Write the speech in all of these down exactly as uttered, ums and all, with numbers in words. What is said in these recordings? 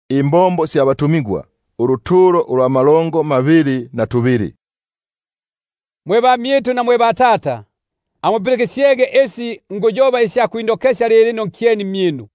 Imbombo sya batumigwa uruturo ulwa malongo mabiri na tubiri. Mwe ba mietu na mwe ba tata amupelekesyege esi ngojoba isya kuindokesha lelino nkieni myenu.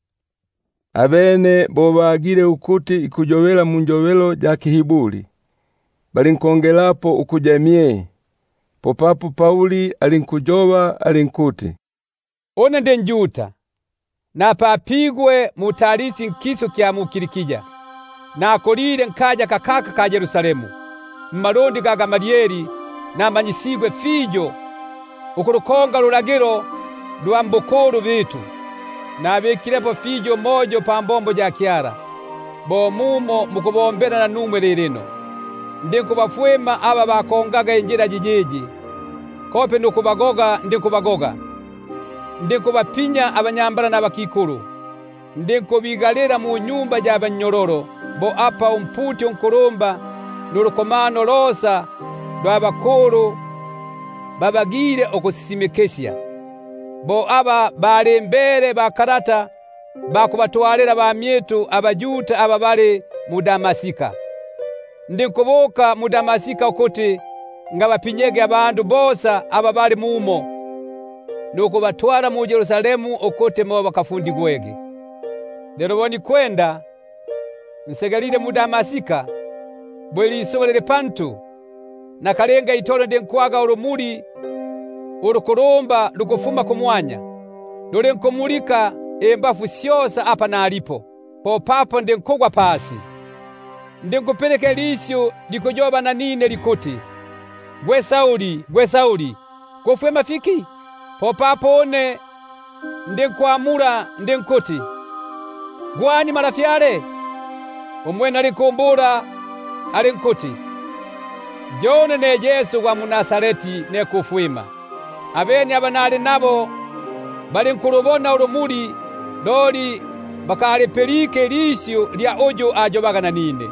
Abene bobagire ukuti ikujowela munjowelo ja kihibuli balinkongelapo ukujamie. Popapo Pauli alinkujoba alinkuti, one ndenjuta na papigwe mutarisi nkiso kya mukirikija na akolire nkaja kakaka ka Yerusalemu mmalondi ga Gamalieli na manyisigwe fijo ukurukonga lulagiro lwa mbukuru bitu na abekirepo fijo mojo pa mbombo ja kiara bo mumo mukubombera na numwe lelino ndikubafwema aba bakongaga injira jijiji kope nukubagoga ndikubagoga ndikubapinya abanyambara n'abakikuru ndikubigalera mu nyumba ja banyororo bo apa umputi unkurumba nurukomano losa lw'abakuru babagire okusisimekesya bo aba balembere bakarata bakubatwalira ba mietu abajuta aba bale mu Damasika. Ndikubuka mu Damasika ukuti ngabapinyege abandu bosa aba bali mumo nuko batwara mu Yerusalemu ukuti mo bakafundigwege. Lero boni kwenda nsegalire mu Damasika bweli isobolere pantu na kalenga itolo ndenkwaga urumuri urukurumba lukufuma kumwanya lule nkumulika embafu syosa apa na alipo popapo ndenkugwa pasi ndinkupeleke lisyo likujoba na nine likuti, gwe Sauli, gwe Sauli, kufwe mafiki? Popapo one ndinkwamura ndinkuti, gwani marafyale? Umwene alikumbura alinkuti, jone ne Yesu wa Munasareti ne kufwima. Abeni abanali nabo balinkurubona urumuri loli bakalepelike lisyo lya ojo ajobaga na nine.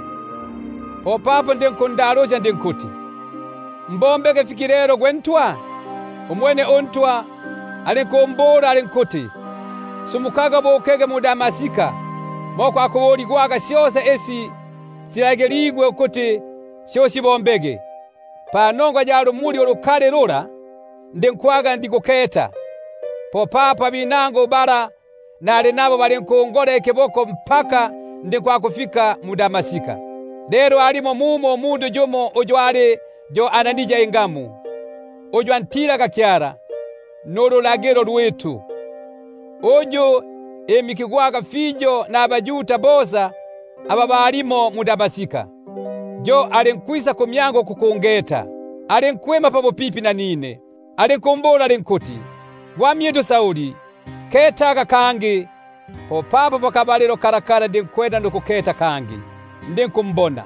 Popapo ndinkundalosha ndinkuti, mbombeke fikirero gwentwa? Umwene ontwa alinkumbura alinkuti, sumukaga bokege mu Damasika moko akuboligwaga syose esi silageligwe ukuti syosi bombege. Panongwa ja rumuri olukale lula ndinkwaga ndikuketa. Popapa binango bara nali nabo balinkongole kiboko mpaka ndikwakufika mu Damasika. Lero alimo mumo mundu jomo ojwale jo ananija ingamu ojo antira kakyara nolo lagero lwetu ojo emikigwaga fijo na abajuta bosa aba balimo mu Damasika. Jo alinkwisa kumyango kukungeta alinkwema pabo pipi na nine alinkumbula alinkuti, gwamietu Sauli ketaga kangi. Popapo pakabalero karakara ndinkwenda ndukuketa kangi ndinkumbona.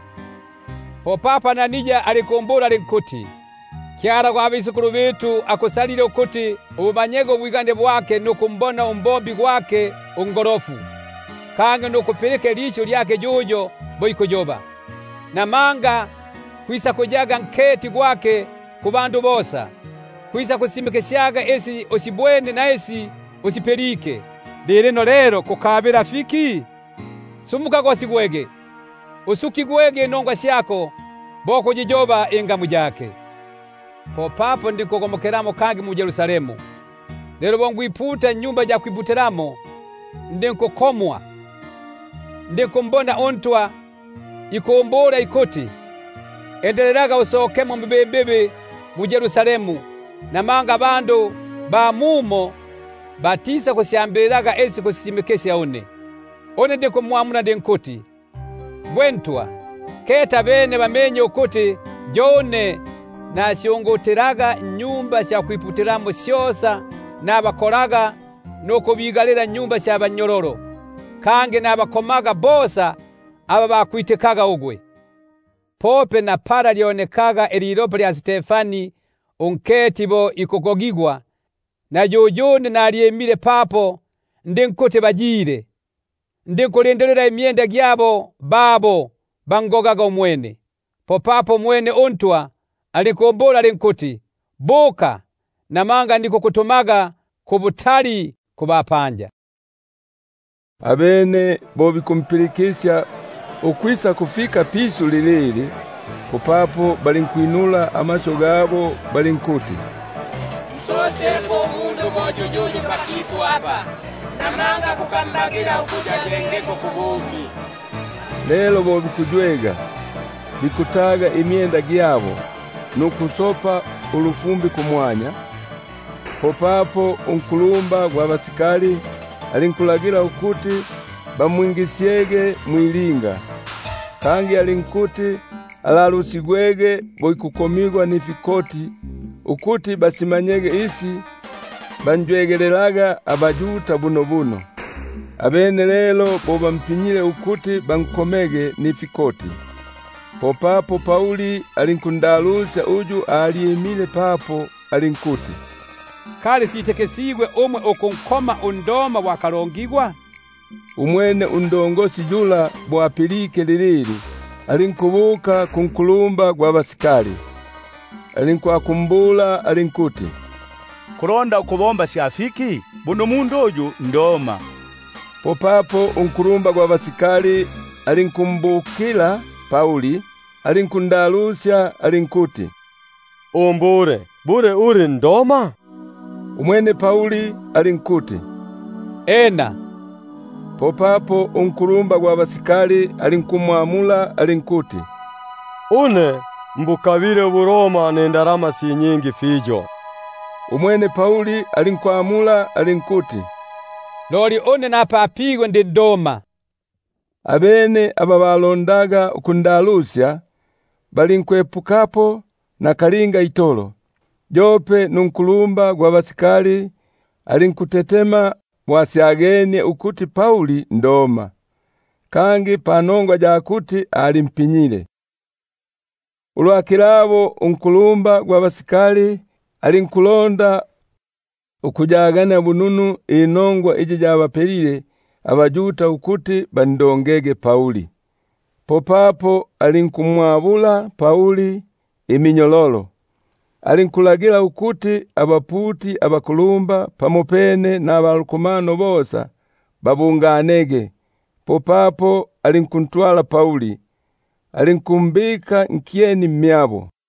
Popapa nanija alikumbura alinkuti, kyara kwa abisukuru bitu akusalire ukuti ubumanyego bwigande bwake nukumbona umbombi gwake ungorofu kange nukupeleke lisho lyake jujo boikujoba na manga kwisa kujaga nketi gwake kubandu bosa kwisa kusimikesyaga esi osibwende na esi osipelike. Lirino lero kukabira fiki sumuka kwa sigwege usuki gwege nongwa syako boko jijoba ingamu jake. Popapo ndinkogomokeramo kangi mu Yerusalemu. Lero bongwiputa nyumba ja kwibuteramo ndinkokomwa ndinkombona ontwa ikumbura ikuti, endeleraga usokemo mbebebe mu Yerusalemu na manga bandu ba mumo batisa kusyambiraga esi kusimikesya one one ndikumwamuna ndinkuti, bwentwa keta bene bamenye ukuti jone na syongoteraga nyumba sya kwiputiramo syosa nabakoraga nuko bigalira nyumba sya banyororo kange nabakomaga bosa aba bakwitekaga ugwe. Pope na para lionekaga eliropo lya Stefani unketibo ikokogigwa na jojone na aliyemile papo ndinkuti bajire ndinkulindelera imyenda gyabo babo bangogaga umwene. Popapo mwene ontwa alikumbula alinkuti, buka na manga ndiko kutumaga kubutali kubapanja. Abene bobi kumpilikisya Ukwisa kufika pisu lilili, popapo balinkwinula amasho gabo balinkuti, "Msosepo mundu mojujuju pakisu hapa, namanga kukambagira ukuja jengeko kubumi." Lelo bo bikujwega, bikutaga imyenda gyabo, nukusopa ulufumbi kumwanya. Popapo unkulumba gwa basikali alinkulagira ukuti bamwingisyege mwilinga, kangi alinkuti alalusigwege boikukomigwa nifikoti, ukuti basimanyege isi banjwegelelaga abajuta buno buno. Abene lelo boba mpinyile ukuti bankomege nifikoti. Popapo Pauli alinkundalusya uju aliyemile papo alinkuti, "Kale sitekesigwe umwe okunkoma undoma wakalongigwa?" Umwene undongosi jula bwapilike lilili alinkubuka kunkulumba gwa basikali, alinkwakumbula alinkuti, "Kulonda ukubomba syafiki, buno mundu uju ndoma." Popapo unkulumba gwa basikali alinkumbukila Pauli, alinkundalusya alinkuti, "Umbure, bure uri ndoma?" Umwene Pauli alinkuti, "Ena." Popapo unkulumba gwa basikali alinkumwamula alinkuti, "Une mbukabire Buroma nendarama si nyingi fijo." Umwene Pauli alinkwamula alinkuti, "Loli one napapigwe ndi ndoma." Abene aba balondaga ukundalusya balinkwepukapo na kalinga itolo. Jope nunkulumba gwa basikali alinkutetema wasyagene ukuti Pauli ndoma, kangi panongwa ja kuti alimpinyile. Ulwakilabo unkulumba gwa basikali alinkulonda ukujagana bununu inongwa iji jabapelile abajuta ukuti bandongege Pauli. Popapo alinkumwabula Pauli iminyololo, alinkulagira ukuti abaputi abakulumba pamopene na abalukumano bosa babunganege. Popapo alinkuntwala Pauli, alinkumbika nkieni myabo.